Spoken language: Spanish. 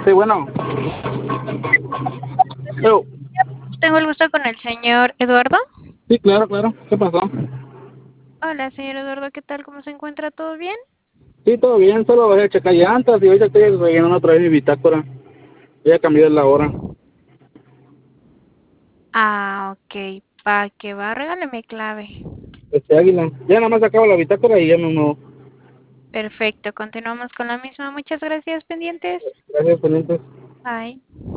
Sí, bueno. Pero, Tengo el gusto con el señor Eduardo. sí, claro, claro. ¿Qué pasó? Hola, señor Eduardo, ¿qué tal? ¿Cómo se encuentra? ¿Todo bien? Sí, todo bien, solo voy a checar llantas y ahorita estoy rellenando otra vez mi bitácora. Voy a cambiar la hora. Ah, ok. ¿Pa qué va? Regáleme clave. Águila. Ya nada más acabo la bitácora y ya me muevo. Perfecto, continuamos con la misma. Muchas gracias, pendientes. Gracias, pendientes. Bye.